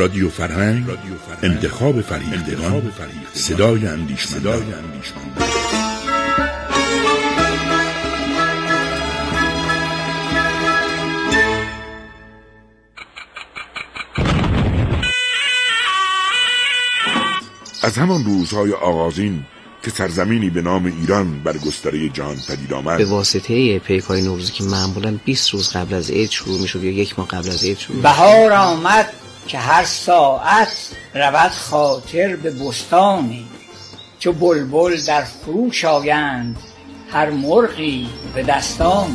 رادیو فرهنگ، انتخاب فریختگان، صدای اندیشمندان. از همان روزهای آغازین که سرزمینی به نام ایران بر گستره جهان پدید آمد، به واسطه پیک‌های نوروزی که معمولاً 20 روز قبل از عید شروع می‌شد یا یک ماه قبل از عید شروع، بهار آمد که هر ساعت رود خاطر به بستانی، چو بلبل در فروش آیند هر مرغی به دستانی.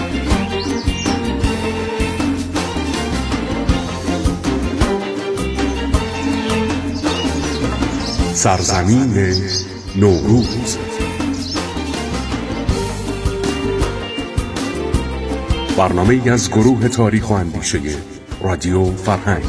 سرزمین نوروز. برنامه‌ای از گروه تاریخ و اندیشه رادیو فرهنگ.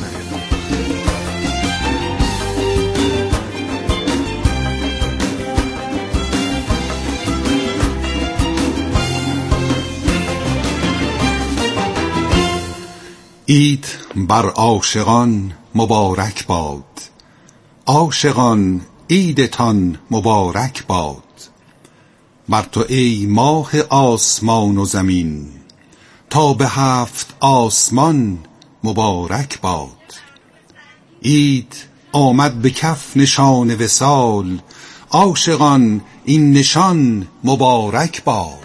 عید بر عاشقان مبارک باد، عاشقان عیدتان مبارک باد. بر تو ای ماه آسمان و زمین، تا به 7 آسمان مبارک باد. عید آمد به کف نشان وصال، عاشقان این نشان مبارک باد.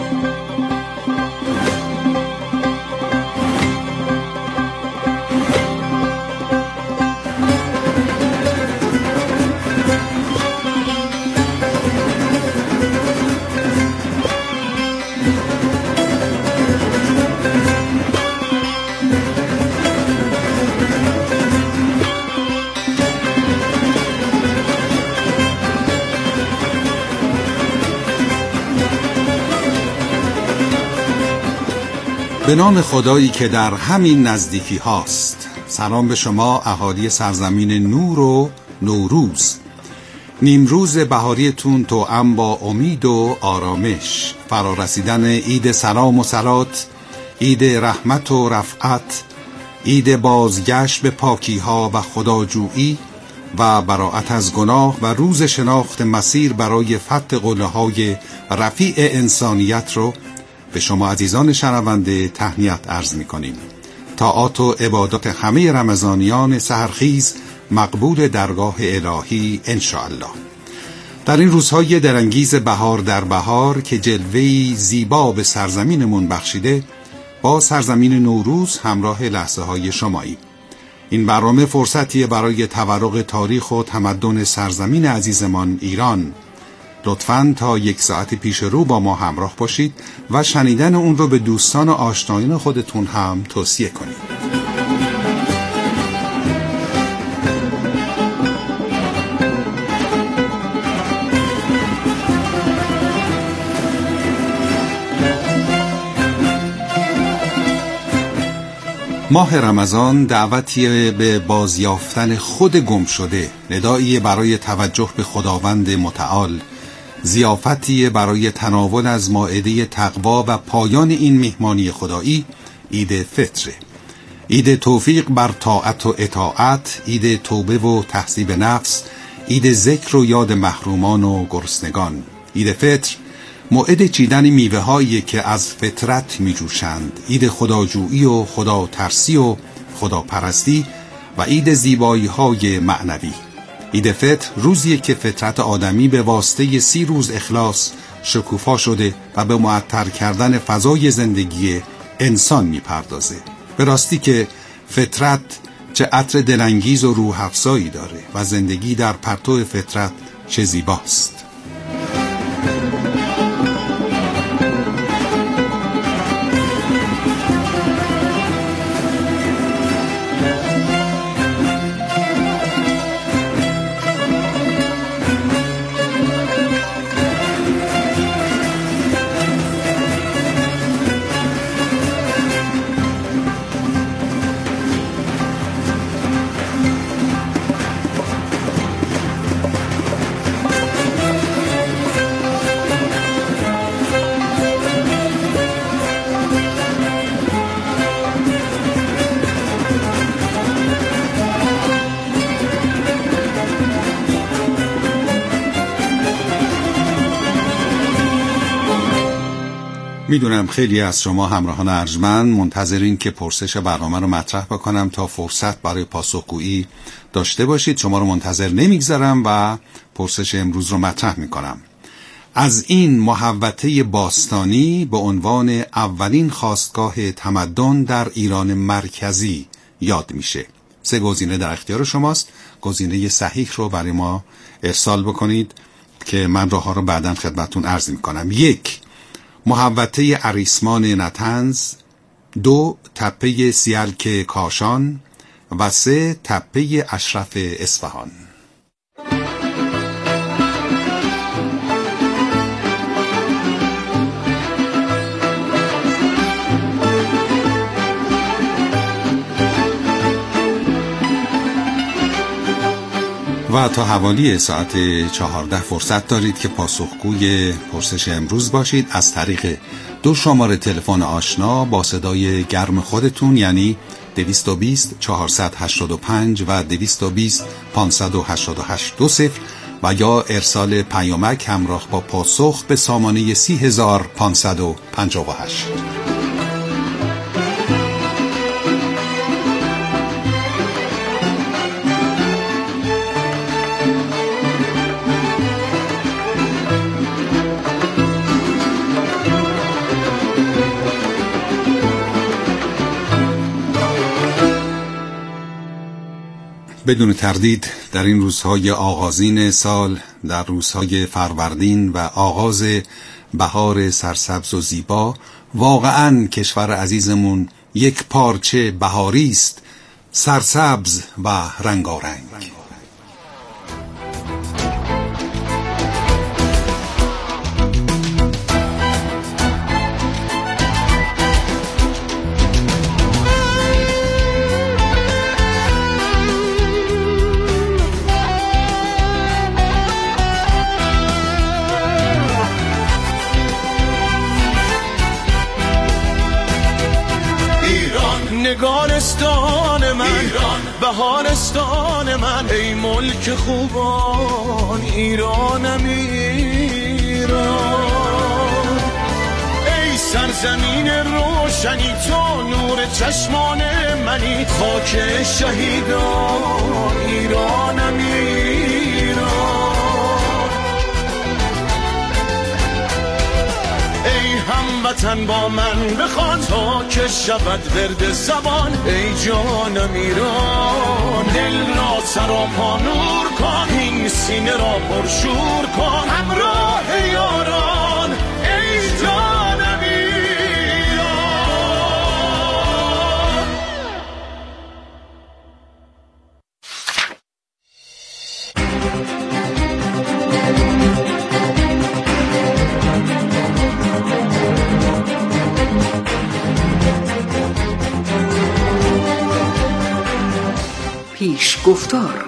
به نام خدایی که در همین نزدیکی هاست. سلام به شما اهالی سرزمین نور و نوروز. نیمروز بهاریتون توأم با امید و آرامش، فرارسیدن عید سلام و صلات، عید رحمت و رفعت، عید بازگشت به پاکی ها و خداجویی و براءت از گناه و روز شناخت مسیر برای فتح قله های رفیع انسانیت رو به شما عزیزان شنونده تهنیت عرض می‌کنیم. طاعات و عبادات همه رمضانیان سحرخیز مقبول درگاه الهی انشاءالله. در این روزهای درانگیز بهار در بهار که جلوه‌ای زیبا به سرزمینمون بخشیده، با سرزمین نوروز همراه لحظه‌های شمایی. این برنامه فرصتیه برای تورق تاریخ و تمدن سرزمین عزیزمان ایران. لطفاً تا 1 ساعت پیش رو با ما همراه باشید و شنیدن اون رو به دوستان و آشنایان خودتون هم توصیه کنید. ماه رمضان دعوتی به بازیافتن خود گم شده، ندایی برای توجه به خداوند متعال، ضیافتی برای تناول از مائده تقوا و پایان این مهمانی خدایی عید فطر. عید توفیق بر طاعت و اطاعت، عید توبه و تحذیب نفس، عید ذکر و یاد محرومان و گرسنگان. عید فطر موعد چیدن میوه هایی که از فطرت می جوشند، عید خداجویی و خدا ترسی و خدا پرستی و عید زیبایی های معنوی. عید فطر روزیه که فطرت آدمی به واسطه 30 روز اخلاص شکوفا شده و به معطر کردن فضای زندگی انسان می پردازه. به راستی که فطرت چه عطر دلانگیز و روح افزایی داره و زندگی در پرتو فطرت چه زیباست. میدونم خیلی از شما همراهان ارجمند منتظرین که پرسش برنامه رو مطرح بکنم تا فرصت برای پاسخگویی داشته باشید. شما رو منتظر نمیگذارم و پرسش امروز رو مطرح میکنم. از این محوطه باستانی به عنوان اولین خاستگاه تمدن در ایران مرکزی یاد میشه. 3 گزینه در اختیار شماست. گزینه صحیح رو برای ما ارسال بکنید که من راه‌ها رو بعداً خدمتتون عرض میکنم. 1. محوطه اریسمان نطنز، 2. تپه سیلک کاشان و 3. تپه اشرف اصفهان. و تا حوالی ساعت 14 فرصت دارید که پاسخگوی پرسش امروز باشید از طریق 2 شماره تلفن آشنا با صدای گرم خودتون، یعنی 220 485 و 220 588 20 و یا ارسال پیامک همراه با پاسخ به سامانه 30558. بدون تردید در این روزهای آغازین سال، در روزهای فروردین و آغاز بهار سرسبز و زیبا، واقعاً کشور عزیزمون یک پارچه بهاری است، سرسبز و رنگارنگ. نگارستان من، بهارستان من، ای ملک خوبان ایرانم ایران. ای سرزمین روشنی تو نور چشمان منی، خاک شهیدان ایرانم ایران. هموطن با من بخوان تا که شود ورد زبان، ای جانم ایران. دل را سراپا نور کن، این سینه را پرشور کن، همراه یاران ای جانم ایران. پیش گفتار.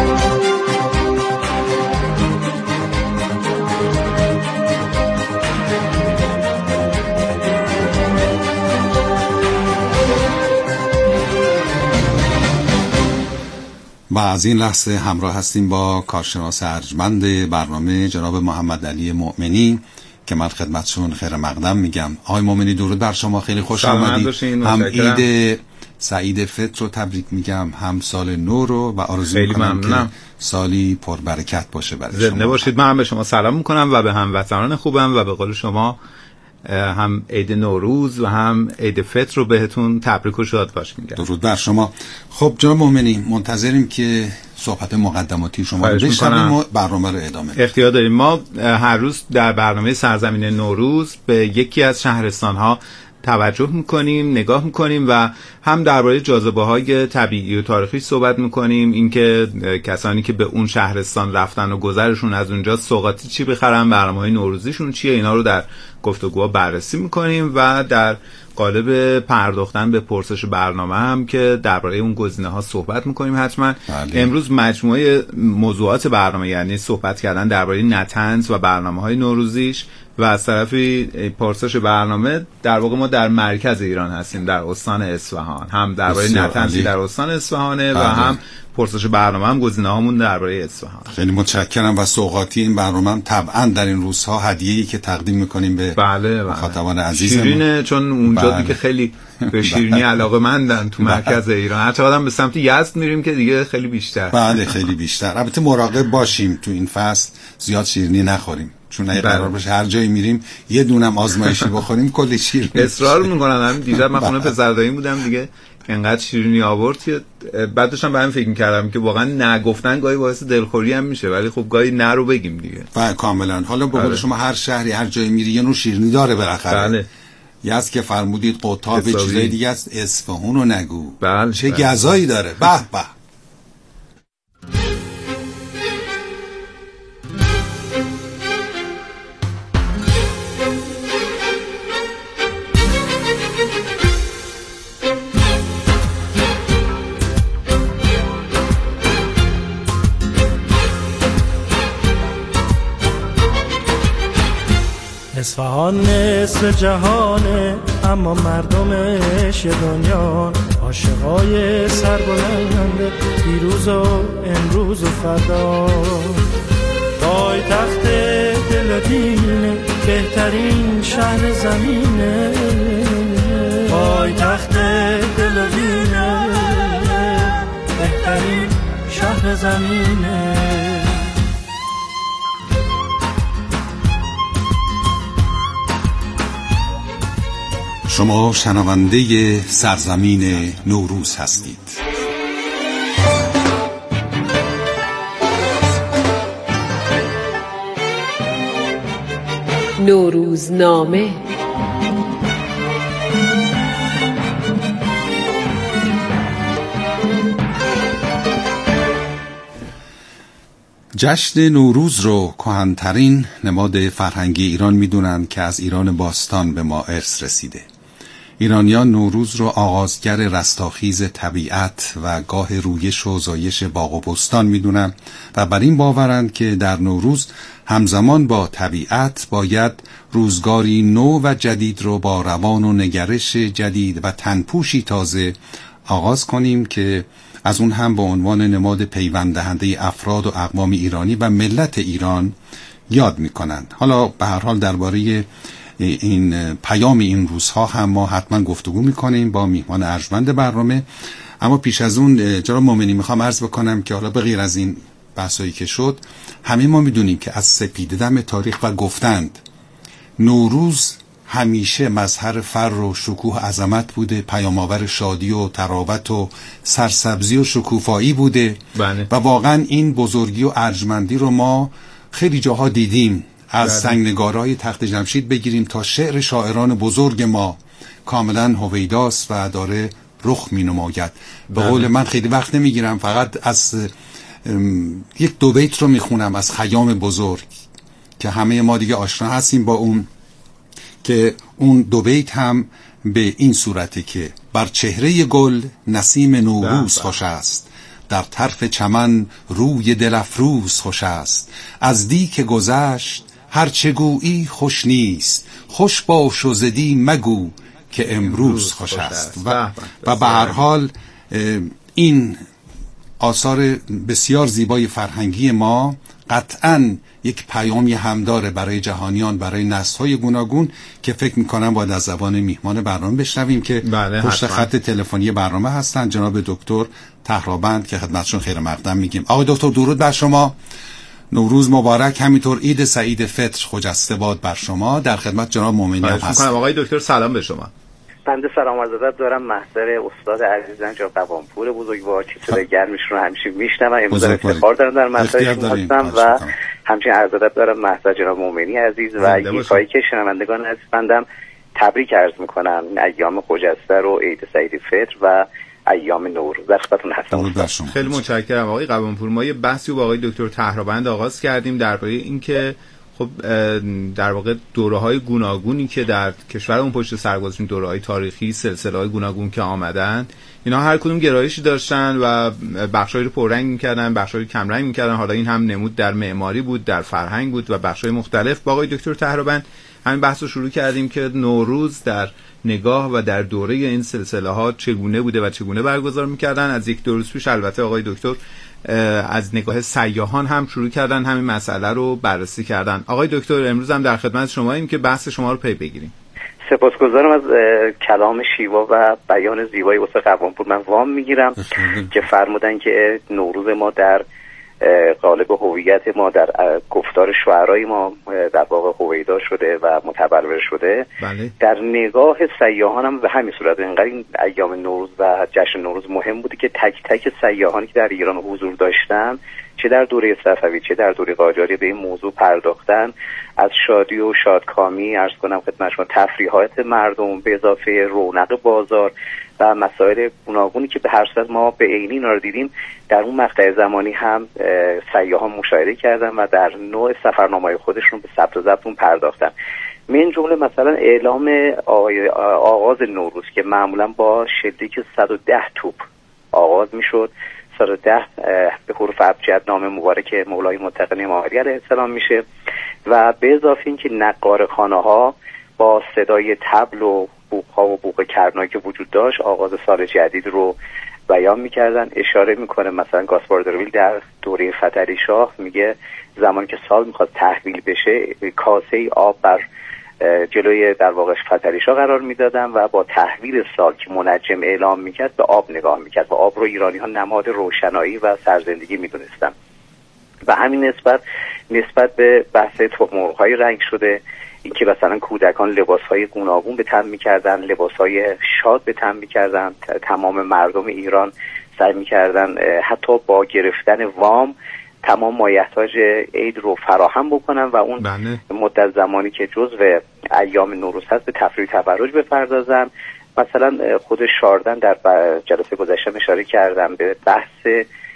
و از این لحظه همراه هستیم با کارشناس ارجمند برنامه جناب محمد علی مؤمنی که من خدمتشون خیر مقدم میگم. آقای مؤمنی درود بر شما، خیلی خوش آمدید. هم عید سعید فطر رو تبریک میگم، هم سال نو رو، و آرزو میکنم که سالی پربرکت باشه برای شما. زنده باشید. من به شما سلام میکنم و به هموطنان خوبم و به قول شما هم عید نوروز و هم عید فطر رو بهتون تبریک و شاد باش میگم. درود بر شما. خب جناب مؤمنی، منتظریم که صحبت مقدماتی شما رو بشنویم و برنامه رو ادامه بدیم. اختیار داریم. ما هر روز در برنامه سرزمین نوروز به یکی از شهرستان‌ها توجه میکنیم، نگاه میکنیم و هم درباره جاذبه‌های طبیعی و تاریخی صحبت میکنیم، اینکه کسانی که به اون شهرستان رفتن و گذرشون از اونجا سوغاتی چی بخرن، برنامه‌های نوروزیشون چیه، اینا رو در گفتگوها بررسی میکنیم و در قالب پرداختن به پرسش برنامه هم که درباره اون گزینه‌ها صحبت میکنیم حتما. امروز مجموعه موضوعات برنامه، یعنی صحبت کردن درباره نطنز و برنامه‌های نوروزیش و از طرفی پرسش برنامه در واقع ما در مرکز ایران هستیم، در استان اصفهان، هم درباره نطنزی در استان اصفهانه و هم پرسش برنامه هم گزینه‌هامون درباره اصفهان. خیلی متشکرم و سوغاتی این برنامه هم طبعا در این روزها هدیه‌ای که تقدیم می‌کنیم به مخاطبان عزیزمون. شیرینه، چون اونجا دیگه خیلی به شیرینی علاقه‌مندن تو مرکز ایران. هر چقدر به سمت یزد میریم که دیگه خیلی بیشتر. بله خیلی بیشتر. البته مراقب باشیم تو این فصل زیاد شیرینی نخوریم، چون اگه قرار باشه هر جایی میریم یه دونم آزمایشی بخوریم کلی شیرینی. اصرار میکنن. همین دیشب من خونه پسردایی بودم دیگه، انقدر شیرینی آورد که بعدش هم به هم فکر می‌کردم که واقعا نگفتن گاهی باعث دلخوری هم میشه، ولی خب گاهی نه رو بگیم دیگه. بله کاملا. حالا به قول شما هر شهری هر جایی میری یه نوع شیرینی داره بالاخره. بله. یزد که فرمودید قطاب چیزای دیگه است، اصفهان رو نگو. بله. چه گزایی داره. به به. اصفهان نصف جهانه اما مردمش دنیا، عاشقای سربلند دیروز و امروز و فردا، پایتخت دل و دینه بهترین شهر زمینه، پایتخت دل و دینه بهترین شهر زمینه. شما شنونده سرزمین نوروز هستید. نوروزنامه. جشن نوروز رو کهن‌ترین نماد فرهنگی ایران می‌دونن که از ایران باستان به ما ارث رسیده. ایرانیان نوروز رو آغازگر رستاخیز طبیعت و گاه رویش و زایش باغ و بستان می‌دونن و بر این باورند که در نوروز همزمان با طبیعت باید روزگاری نو و جدید رو با روان و نگرش جدید و تنپوشی تازه آغاز کنیم که از اون هم به عنوان نماد پیوند دهنده افراد و اقوام ایرانی و ملت ایران یاد می‌کنند. حالا به هر حال درباره این پیام این روزها هم ما حتما گفتگو می‌کنیم با میهمان ارجمند برنامه، اما پیش از اون جناب مومنی میخوام عرض بکنم که حالا به غیر از این بحثایی که شد، همه ما میدونیم که از سپیددم تاریخ و گفتند نوروز همیشه مظهر فر و شکوه عظمت بوده، پیام‌آور شادی و تراوت و سرسبزی و شکوفایی بوده. بله. و واقعا این بزرگی و ارجمندی رو ما خیلی جاها دیدیم، از سنگنگارهای تخت جمشید بگیریم تا شعر شاعران بزرگ ما کاملا هویداست و داره رخ می نماید. به قول من خیلی وقت نمیگیرم، فقط از یک دو بیت رو میخونم از خیام بزرگ که همه ما دیگه آشنا هستیم با اون، که اون دو بیت هم به این صورته که بر چهره گل نسیم نوروز خوش است، در طرف چمن روی دل افروز خوش است، از دی که گذشت هر چه گویی خوش نیست، خوش باش و زدی مگو که امروز خوش است. و به هر حال این آثار بسیار زیبای فرهنگی ما قطعاً یک پیامی هم داره برای جهانیان، برای نسل‌های گوناگون که فکر می‌کنم باید از زبان میهمان برنامه بشنویم که پشت خط تلفنی برنامه هستن، جناب دکتر طهرابند که خدمتشون خیر مقدم میگیم. آقای دکتر درود بر شما، نوروز مبارک، همینطور عید سعید فطر خجسته باد بر شما. در خدمت جناب مومنی هستم. آقای دکتر سلام به شما. بنده سلام عرض ادب دارم محضر استاد عزیزم جناب قوامپور بزرگوار که صدای گرمش رو همیشه میشنوم، امروز افتخار دارم در محضرشون هستم و همچنین عرض ادب دارم محضر جناب مومنی عزیز و یکایی که شنوندگان عزیز بندم تبریک عرض میکنم ایام خجسته رو، عید سعید فطر و ایام نوروز. در خدمتتون هستم. خیلی متشکرم آقای قوامپور. ما یه بحثی با آقای دکتر طهرابند آغاز کردیم درباره اینکه خب در واقع دوره‌های گوناگونی که در کشورمون پشت سر گذاشتیم، دوره‌های تاریخی، سلسله‌های گوناگون که آمدن، اینا هر کدوم گرایشی داشتن و بخشایی رو پررنگ می‌کردن، بخشایی رو کمرنگ می‌کردن. حالا این هم نمود در معماری بود، در فرهنگ بود و بخشای مختلف. با آقای دکتر طهرابند همین بحث رو شروع کردیم که نوروز در نگاه و در دوره این سلسله‌ها چگونه بوده و چگونه برگزار می‌کردن. از یک دو روز پیش البته آقای دکتر از نگاه سیاحان هم شروع کردن همین مسئله رو بررسی کردن. آقای دکتر امروز هم در خدمت شماییم که بحث شما رو پی بگیریم. سپاسگزارم از کلام شیوا و بیان زیبای استاد قوامپور. من وام میگیرم که فرمودن که نوروز ما در قالب هویت ما، در گفتار شعرای ما در واقع هویدا شده و متبلور شده. بله. در نگاه سیاحان هم به همین صورت. اینقدر این ایام نوروز و جشن نوروز مهم بوده که تک تک سیاحانی که در ایران حضور داشتن، چه در دوره صفوی چه در دوره قاجاری، به این موضوع پرداختن. از شادی و شادکامی عرض کنم خدمت شما، تفریحات مردم به اضافه رونق بازار و مسائل گوناگونی که به هر صورت ما به عینی اینا رو دیدیم، در اون مقطع زمانی هم سیاحان مشاهده کردن و در نوع سفرنامه‌های خودشون به ثبت و ضبط اون پرداختن. من جمله مثلا اعلام آغاز نوروز که معمولا با شلیک 110 توپ آغاز میشد. 110 به حروف ابجد نام مبارک مولای متقی امامی علیه السلام میشه و به اضافه اینکه نقارخانه ها با صدای طبل و بوق ها و بوق کرنایی که وجود داشت آغاز سال جدید رو بیان میکردن. اشاره میکنه مثلا گاسپار درویل در دوره فتحعلی شاه میگه زمانی که سال میخواد تحویل بشه، کاسه آب بر جلوی در واقع فتحعلی شاه قرار میدادن و با تحویل سال که منجم اعلام میکرد به آب نگاه میکرد و آب رو ایرانی ها نماد روشنایی و سرزندگی میدونستن. و همین نسبت به بحث مرغ‌های رنگ شده، اینکه مثلا کودکان لباس‌های گوناگون به تن می‌کردن، لباس‌های شاد به تن می‌کردن، تمام مردم ایران سعی می‌کردن حتی با گرفتن وام تمام مایحتاج عید رو فراهم بکنن و اون مدت زمانی که جزو ایام نوروز هست به تفریح تفرج بپردازن. مثلا خود شاردن در جلسه گذشته اشاره کردم به بحث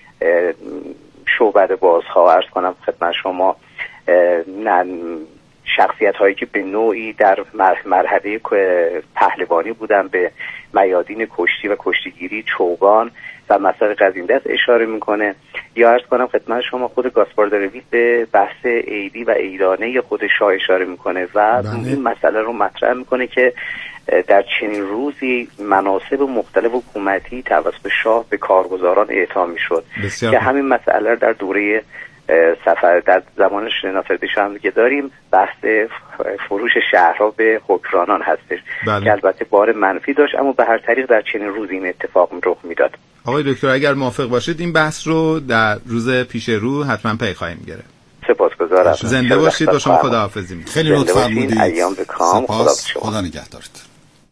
شعبده بازها. عرض کنم خدمت شما شخصیت هایی که به نوعی در مرحله پهلوانی بودن، به میادین کشتی و کشتیگیری، چوگان و مسائل قزین دست اشاره میکنه. یا عرض کنم خدمت شما خود گاسپار درویل به بحث عیدی و عیدانه خود شاه اشاره میکنه و این مسئله رو مطرح میکنه که در چنین روزی مناصب مختلف حکومتی توسط شاه به کارگزاران اعطا میشد که همین مسئله در دوره سفر در زمان ناصرالدین شاه هم که داریم، بحث فروش شهرها به حکمرانان هستش که البته بار منفی داشت، اما به هر طریق در چنین روزی این اتفاق رخ میداد. آقای دکتر اگر موافق باشید این بحث رو در روز پیش رو حتما پی خواهیم گرفت. سپاسگزارم. زنده باشید. با شما خداحافظی می‌کنم. خیلی لطف فرمودید. ایام به کام. خدا نگهدارت.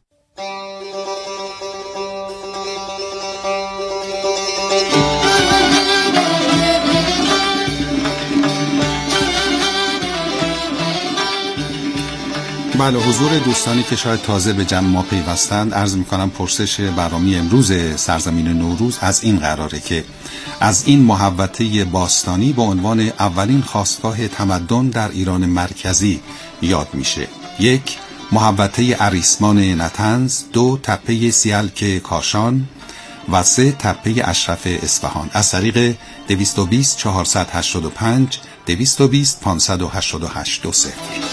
بله، حضور دوستانی که شاید تازه به جمع ما پیوستند، عرض می‌کنم پرسش برنامه امروز سرزمین نوروز از این قراره که از این محوطه باستانی به عنوان اولین خاستگاه تمدن در ایران مرکزی یاد میشه. 1. محوطه اریسمان نطنز، 2. تپه سیلک کاشان و 3. تپه اشرف اصفهان. از طریق 220 485 220 588 20.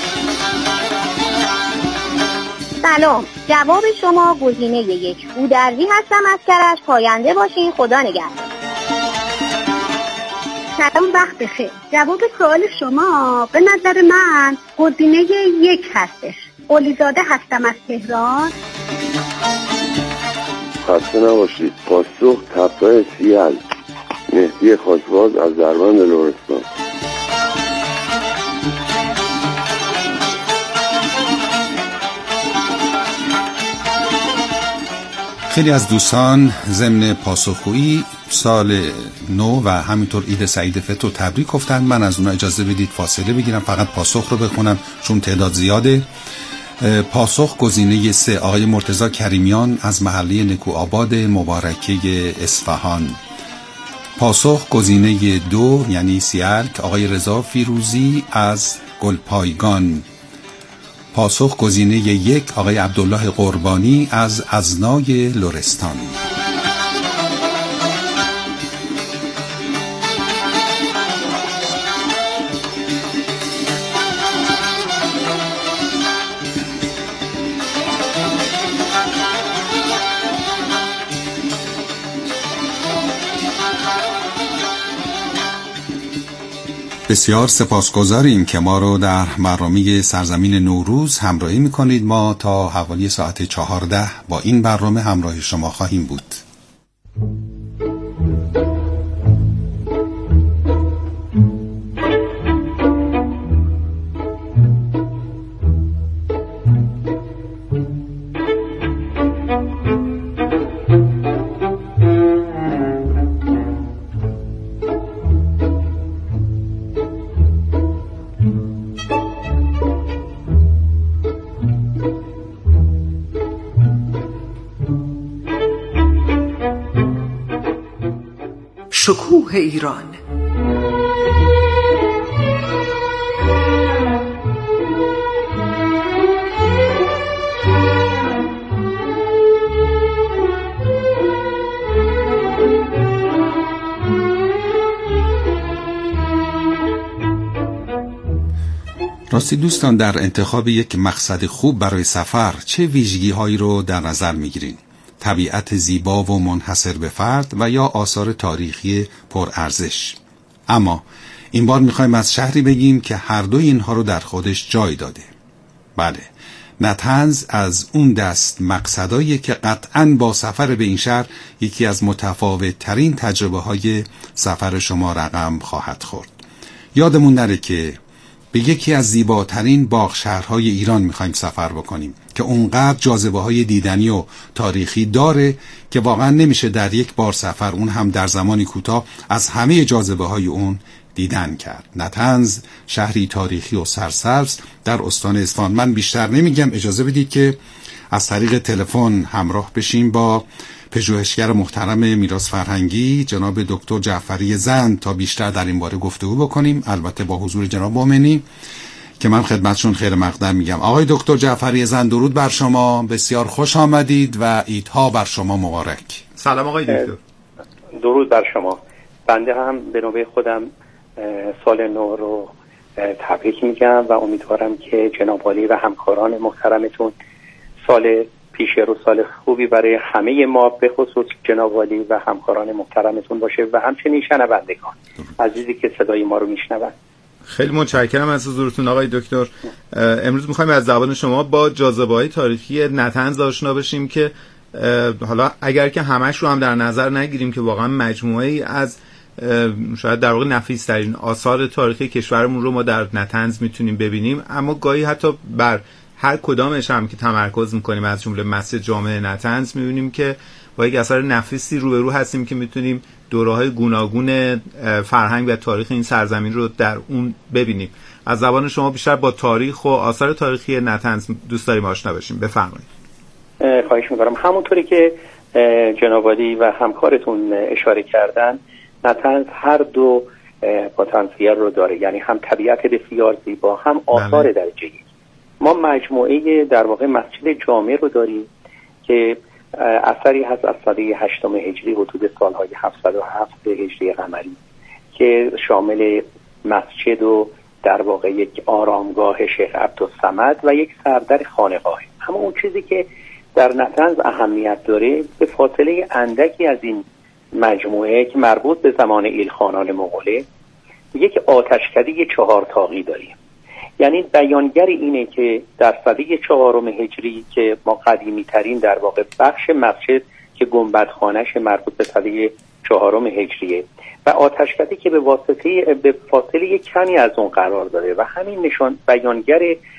سلام، جواب شما گزینه 1. بودروی هستم از کرج. پاینده باشین، خدا نگهدار. سلام، وقت بخیر. جواب سوال شما به نظر من گزینه 1 هستش. قلیزاده هستم از تهران. خسته نباشید. پاسخ تپه سیلک. مهدی خاکباز از دربند لرستان. خیلی از دوستان ضمن پاسخگویی سال نو و همینطور عید سعید فطر رو تبریک گفتن. من از اونها اجازه بدید فاصله بگیرم، فقط پاسخ رو بخونم چون تعداد زیاده. پاسخ گزینه 3 آقای مرتضی کریمیان از محله نکوآباد مبارکه اصفهان. پاسخ گزینه 2 یعنی سیلک آقای رضا فیروزی از گلپایگان. پاسخ گزینه 1 آقای عبدالله قربانی از ازنای لرستان. بسیار سپاسگزاریم که ما رو در برنامه سرزمین نوروز همراهی میکنید. ما تا حوالی ساعت 14 با این برنامه همراه شما خواهیم بود. شکوه ایران. راستی دوستان، در انتخاب یک مقصد خوب برای سفر چه ویژگی هایی رو در نظر میگیرین؟ طبیعت زیبا و منحصر به فرد و یا آثار تاریخی پرارزش؟ اما این بار میخوایم از شهری بگیم که هر دو اینها رو در خودش جای داده. بله، نتنز از اون دست مقصدایی که قطعاً با سفر به این شهر یکی از متفاوت ترین تجربه های سفر شما رقم خواهد خورد. یادمون نره که به یکی از زیباترین باغ شهرهای ایران میخوایم سفر بکنیم که اونقدر جاذبه های دیدنی و تاریخی داره که واقعا نمیشه در یک بار سفر، اون هم در زمانی کوتاه، از همه جاذبه های اون دیدن کرد. نتنز شهری تاریخی و سرسبز در استان اصفهان. من بیشتر نمیگم، اجازه بدید که از طریق تلفن همراه بشیم با پژوهشگر محترم میراث فرهنگی جناب دکتر جعفری زند تا بیشتر در این باره گفتگو بکنیم، البته با حضور جناب مومنی که من خدمتشون خیر مقدم میگم. آقای دکتر جعفری زند، درود بر شما، بسیار خوش آمدید و عیدها بر شما مبارک. سلام آقای دکتر. درود بر شما. بنده هم به نوبه خودم سال نو رو تبریک میگم و امیدوارم که جناب عالی و همکاران محترمتون سال پیش رو سال خوبی برای همه ما به خصوص جناب عالی و همکاران محترمتون باشه و همچنین شنوندگان عزیزی که صدای ما رو میشنون. خیلی متشکرم از حضورتون آقای دکتر. امروز میخوایم از زبان شما با جاذبه‌های تاریخی نتنز آشنا بشیم که حالا اگر که همش رو هم در نظر نگیریم که واقعا مجموعه‌ای از شاید در واقع نفیس‌ترین آثار تاریخی کشورمون رو ما در نتنز میتونیم ببینیم، اما گاهی حتی بر هر کدامش هم که تمرکز میکنیم از جمله مسجد جامع نتنز میبینیم که با یک اثر نفیسی روبرو هستیم که میتونیم دوره‌های گوناگون فرهنگ و تاریخ این سرزمین رو در اون ببینیم. از زبان شما بیشتر با تاریخ و آثار تاریخی نتنز دوست داریم آشنا بشیم. بفرمایید. خواهش میکنم. همونطوری که جناب عالی و همکارتون اشاره کردن، نتنز هر دو پتانسیل رو داره، یعنی هم طبیعت بسیار زیبا، هم آثار درجه یک. ما مجموعه در واقع مسجد جامع رو داریم که اثری هست از سده 8 هجری حدود سالهای 707 هجری قمری که شامل مسجد و در واقع یک آرامگاه شیخ عبدالصمد و یک سردر خانقاه. اما اون چیزی که در نتنز اهمیت داره، به فاصله اندکی از این مجموعه که مربوط به زمان ایلخانان مغوله، یک آتشکده 4 تاقی داریم. یعنی بیانگر اینه که در سده 4 هجری که ما قدیمی ترین در واقع بخش مسجد که گنبدخانه‌اش مربوط به سده 4 هجریه و آتشکده که به فاصله کمی از اون قرار داره و همین نشان بیانگر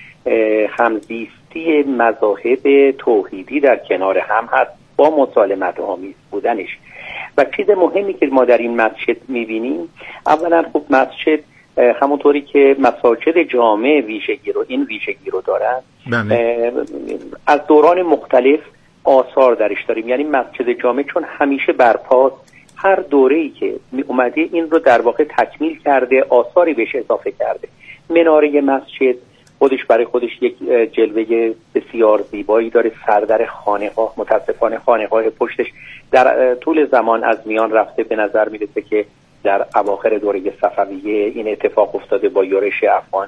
همزیستی مذاهب توحیدی در کنار هم هست با مسالمت آمیز بودنش. و چیز مهمی که ما در این مسجد می‌بینیم، اولا خب مسجد همونطوری که مساجد جامع ویژگی رو دارن، از دوران مختلف آثار درش داریم. یعنی مسجد جامع چون همیشه برپاست، هر دوره‌ای که اومده این رو در واقع تکمیل کرده، آثاری بهش اضافه کرده. مناره مسجد خودش برای خودش یک جلوه بسیار زیبایی داره. سردر خانقاه، متاسفانه خانقاه پشتش در طول زمان از میان رفته. به نظر میرسه که در اواخر دوره صفویه این اتفاق افتاده با یورش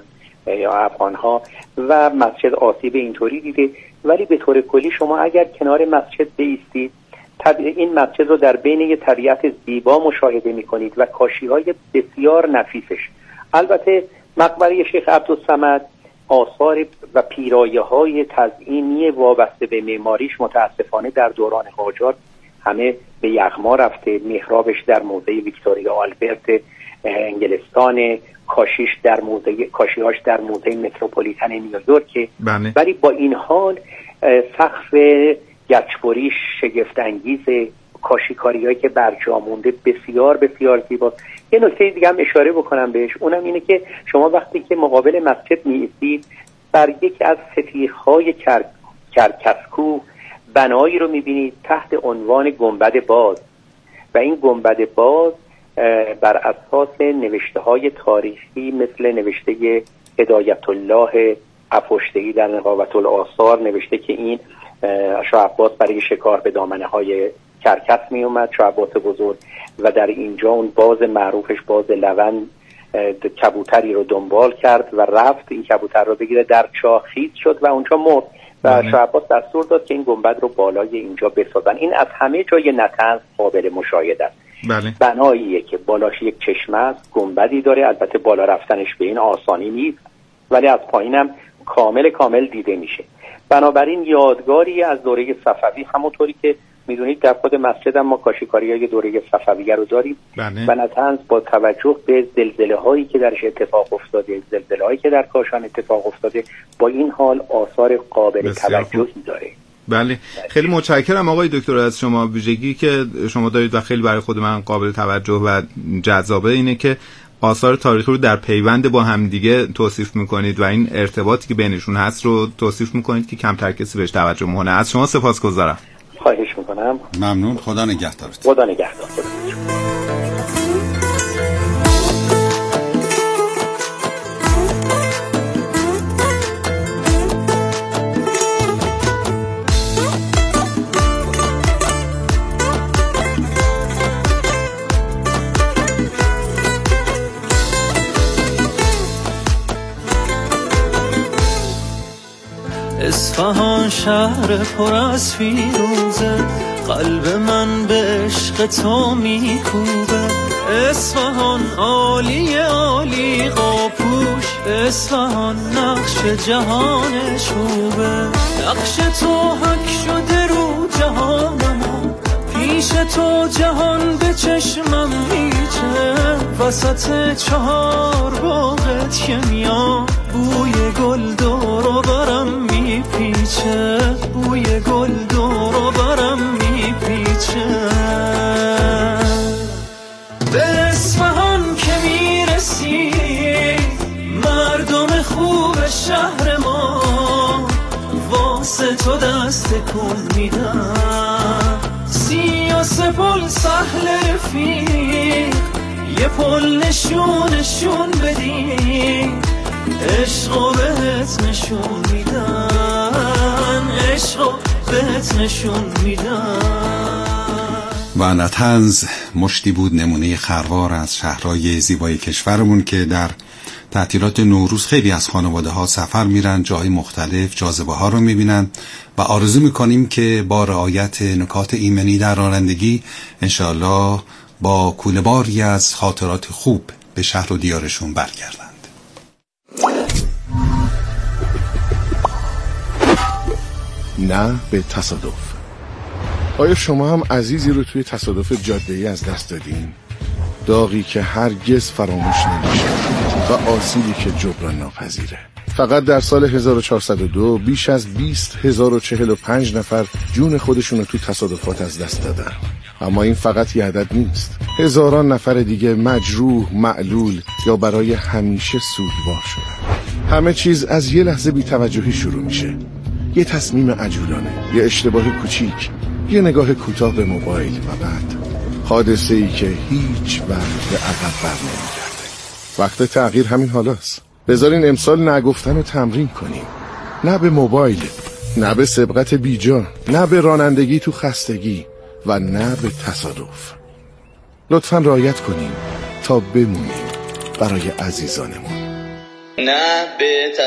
افغانها و مسجد آسیب اینطوری دیده. ولی به طور کلی شما اگر کنار مسجد بایستید این مسجد رو در بین یه طبیعت زیبا مشاهده میکنید و کاشی‌های بسیار نفیسش. البته مقبره شیخ عبدالصمد آثار و پیرایه‌های تزئینی وابسته به معماریش متاسفانه در دوران قاجار همه به یغما رفته. محرابش در موزه ویکتوریا آلبرت انگلستان، کاشی‌هاش در موزه متروپولیتن نیویورک. ولی با این حال سقف گچبریش شگفت انگیزه، کاشی‌کاری‌هایی که برجا مونده بسیار بسیار زیباست. یه نکته دیگه هم اشاره بکنم بهش، اونم اینه که شما وقتی که مقابل مسجد می‌ایستید بر یکی از ستیرهای کرکسکو بنایی رو می‌بینید تحت عنوان گنبد باز و این گنبد باز بر اساس نوشته‌های تاریخی مثل نوشته هدایت الله افشتهی در نقابت الآثار نوشته که این شاه عباس برای شکار به دامنه‌های کرکس می اومد، شاه عباس بزرگ، و در اینجا اون باز معروفش باز لون کبوتری رو دنبال کرد و رفت این کبوتر رو بگیره، در چاه خیز شد و اونجا مرد و شاه عباس دستور داد که این گنبد رو بالای اینجا بسازن. این از همه جای نطنز قابل مشاهده است. بناییه که بالاش یک چشمه است، گنبدی داره، البته بالا رفتنش به این آسانی نیست ولی از پایینم کامل دیده میشه. بنابراین یادگاری از دوره صفوی، همونطوری که میدونید در خود مسجد هم ما کاشی‌کاری‌های دوره صفویه رو داریم و نطنز با توجه به زلزله‌هایی که درش اتفاق افتاده، زلزله‌هایی که در کاشان اتفاق افتاده، با این حال آثار قابل توجهی داره. بله، خیلی متشکرم آقای دکتر از شما. ویژگی که شما دارید و خیلی برای خود من قابل توجه و جذابه اینه که آثار تاریخی رو در پیوند با همدیگه توصیف میکنید و این ارتباطی که بینشون هست رو توصیف میکنید که کمتر کسی بهش توجه میکنه. از شما سپاسگزارم. خواهش میکنم. ممنون. خدا نگهدارت. خدا نگهدار. اصفهان شهر پر از فیروزه، قلب من به عشق تو میکوبه. اصفهان عالی عالی قاپوش، اصفهان نقش جهان چوبه. نقش تو حک شده رو جهانم، پیش تو جهان به چشمم میچه. وسط چهار باغت که میام، بوی گل دور برم میپیچه، بوی گل دور برم میپیچه. به اصفهان که میرسی مردم خوب شهر ما، واسه تو دست کن میدن. 33 پل سهل رفیق، یه پل نشون بدی، عشقو بهت نشون میدن، عشقو بهت نشون میدن. و نطنز مشتی بود نمونه خروار از شهرهای زیبای کشورمون که در تعطیلات نوروز خیلی از خانواده ها سفر میرن، جای مختلف جاذبه ها رو میبینن و آرزو میکنیم که با رعایت نکات ایمنی در رانندگی انشاءالله با کوله‌باری از خاطرات خوب به شهر و دیارشون برگردند. نه به تصادف. آیا شما هم عزیزی رو توی تصادف جاده‌ای از دست دادین؟ داغی که هرگز فراموش نمیشه و آسیبی که جبران ناپذیره. فقط در سال 1402 بیش از 20,045 نفر جون خودشون رو توی تصادفات از دست دادن. اما این فقط یه عدد نیست. هزاران نفر دیگه مجروح، معلول یا برای همیشه سوگوار شدن. همه چیز از یه لحظه بی‌توجهی شروع میشه. یه تصمیم عجولانه، یه اشتباه کوچیک، یه نگاه کوتاه به موبایل و بعد حادثه‌ای که هیچ وقت به عقب برنمیگرده. وقت تغییر همین حالاست. بذارین امسال نگفتن رو تمرین کنیم. نه به موبایل، نه به سبقت بیجا، نه به رانندگی تو خستگی و نه به تصادف. لطفاً رعایت کنیم تا بمونیم برای عزیزانمون. نه به